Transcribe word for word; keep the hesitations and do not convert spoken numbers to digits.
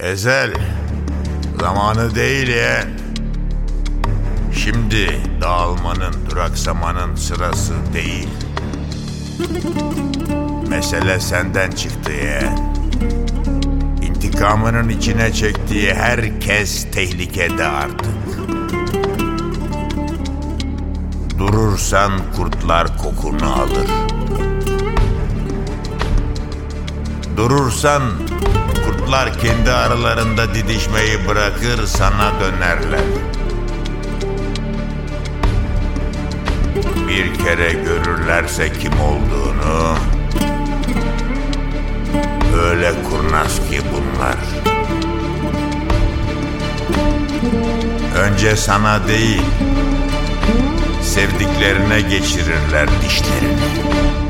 Ezel, zamanı değil yeğen. Şimdi dağılmanın, duraksamanın sırası değil. Mesele senden çıktı yeğen. İntikamının içine çektiği herkes tehlikede artık. Durursan kurtlar kokunu alır. Durursan kurtlar kendi aralarında didişmeyi bırakır, sana dönerler. Bir kere görürlerse kim olduğunu, öyle kurnaz ki bunlar. Önce sana değil, sevdiklerine geçirirler dişlerini.